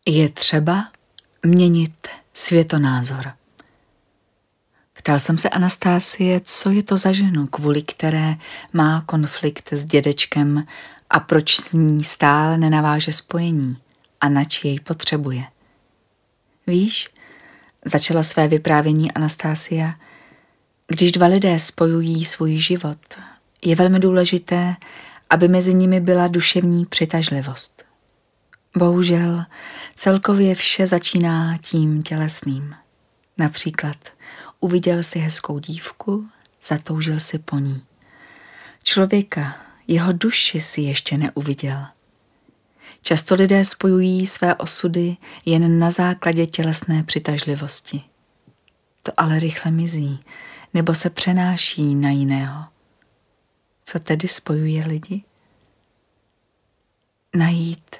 Je třeba měnit světonázor. Ptal jsem se Anastasie, co je to za ženu, kvůli které má konflikt s dědečkem a proč s ní stále nenaváže spojení a nač jej potřebuje. Víš, začala své vyprávění Anastasia, když dva lidé spojují svůj život, je velmi důležité, aby mezi nimi byla duševní přitažlivost. Bohužel celkově vše začíná tím tělesným. Například uviděl si hezkou dívku, zatoužil si po ní. Člověka, jeho duši si ještě neuviděl. Často lidé spojují své osudy jen na základě tělesné přitažlivosti. To ale rychle mizí, nebo se přenáší na jiného. Co tedy spojuje lidi? Najít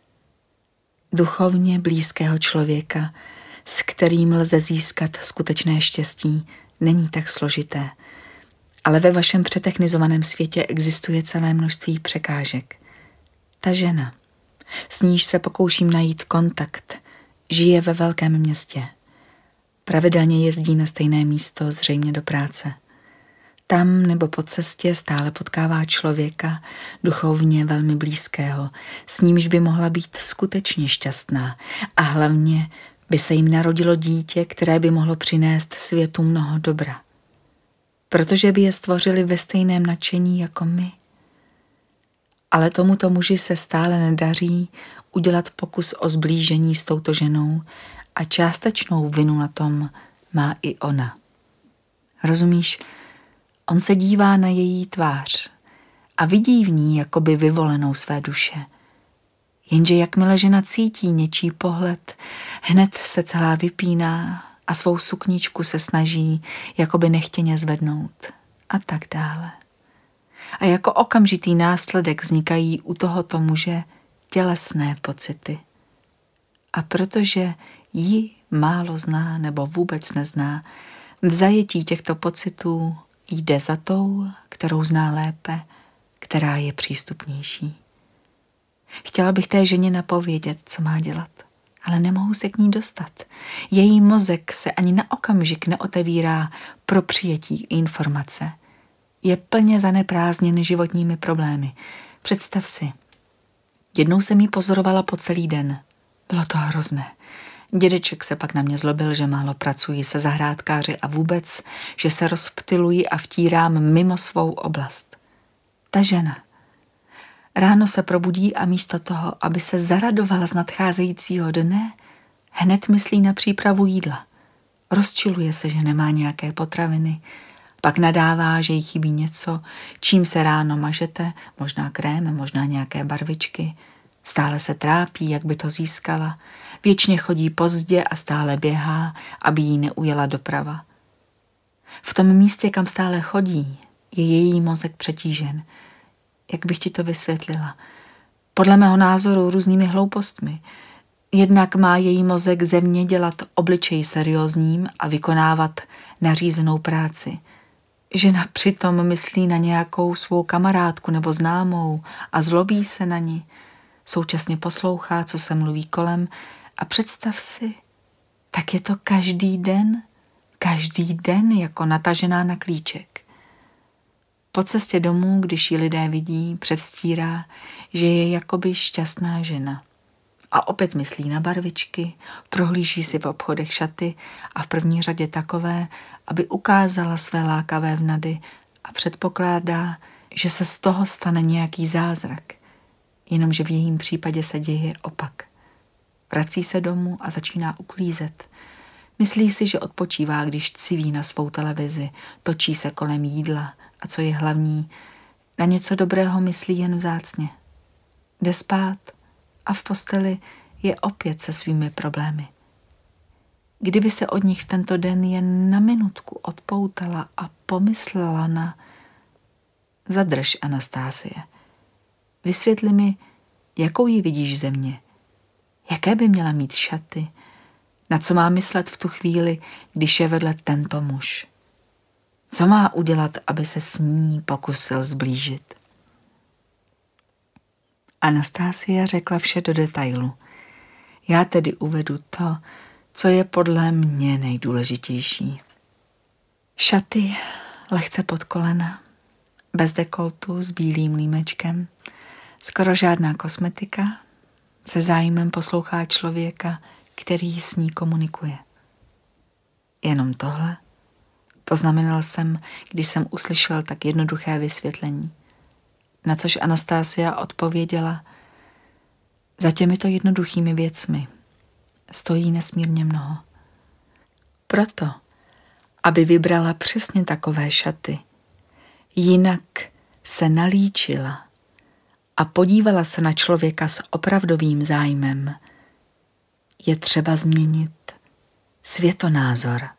duchovně blízkého člověka, s kterým lze získat skutečné štěstí, není tak složité. Ale ve vašem přetechnizovaném světě existuje celé množství překážek. Ta žena, s níž se pokouším najít kontakt, žije ve velkém městě. Pravidelně jezdí na stejné místo, zřejmě do práce. Tam nebo po cestě stále potkává člověka, duchovně velmi blízkého, s nímž by mohla být skutečně šťastná a hlavně by se jim narodilo dítě, které by mohlo přinést světu mnoho dobra. Protože by je stvořili ve stejném nadšení jako my. Ale tomuto muži se stále nedaří udělat pokus o zblížení s touto ženou a částečnou vinu na tom má i ona. Rozumíš? On se dívá na její tvář a vidí v ní jakoby vyvolenou své duše. Jenže jakmile žena cítí něčí pohled, hned se celá vypíná a svou sukničku se snaží jakoby nechtěně zvednout a tak dále. A jako okamžitý následek vznikají u tohoto muže tělesné pocity. A protože ji málo zná nebo vůbec nezná, v zajetí těchto pocitů jde za tou, kterou zná lépe, která je přístupnější. Chtěla bych té ženě napovědět, co má dělat, ale nemohu se k ní dostat. Její mozek se ani na okamžik neotevírá pro přijetí informace. Je plně zaneprázdněn životními problémy. Představ si, jednou jsem jí pozorovala po celý den. Bylo to hrozné. Dědeček se pak na mě zlobil, že málo pracuji se zahrádkáři a vůbec, že se rozptyluji a vtírám mimo svou oblast. Ta žena ráno se probudí a místo toho, aby se zaradovala z nadcházejícího dne, hned myslí na přípravu jídla. Rozčiluje se, že nemá nějaké potraviny, pak nadává, že jí chybí něco, čím se ráno mažete, možná krém, možná nějaké barvičky. Stále se trápí, jak by to získala. Věčně chodí pozdě a stále běhá, aby jí neujela doprava. V tom místě, kam stále chodí, je její mozek přetížen. Jak bych ti to vysvětlila? Podle mého názoru různými hloupostmi. Jednak má její mozek zevně dělat obličej seriózním a vykonávat nařízenou práci. Žena přitom myslí na nějakou svou kamarádku nebo známou a zlobí se na ní. Současně poslouchá, co se mluví kolem a představ si, tak je to každý den jako natažená na klíček. Po cestě domů, když ji lidé vidí, předstírá, že je jakoby šťastná žena. A opět myslí na barvičky, prohlíží si v obchodech šaty a v první řadě takové, aby ukázala své lákavé vnady a předpokládá, že se z toho stane nějaký zázrak. Jenomže v jejím případě se děje opak. Vrací se domů a začíná uklízet. Myslí si, že odpočívá, když civí na svou televizi, točí se kolem jídla a co je hlavní, na něco dobrého myslí jen vzácně. Jde spát a v posteli je opět se svými problémy. Kdyby se od nich v tento den jen na minutku odpoutala a pomyslela na... Zadrž, Anastasie. Vysvětli mi, jakou ji vidíš ze mě. Jaké by měla mít šaty? Na co má myslet v tu chvíli, když je vedle tento muž? Co má udělat, aby se s ní pokusil zblížit? Anastasia řekla vše do detailu. Já tedy uvedu to, co je podle mě nejdůležitější. Šaty lehce pod kolena, bez dekoltu, s bílým límečkem, skoro žádná kosmetika, se zájmem poslouchá člověka, který s ní komunikuje. Jenom tohle? Poznamenal jsem, když jsem uslyšel tak jednoduché vysvětlení. Na což Anastasia odpověděla: za těmito jednoduchými věcmi stojí nesmírně mnoho. Proto, aby vybrala přesně takové šaty, jinak se nalíčila a podívala se na člověka s opravdovým zájmem, je třeba změnit světonázor.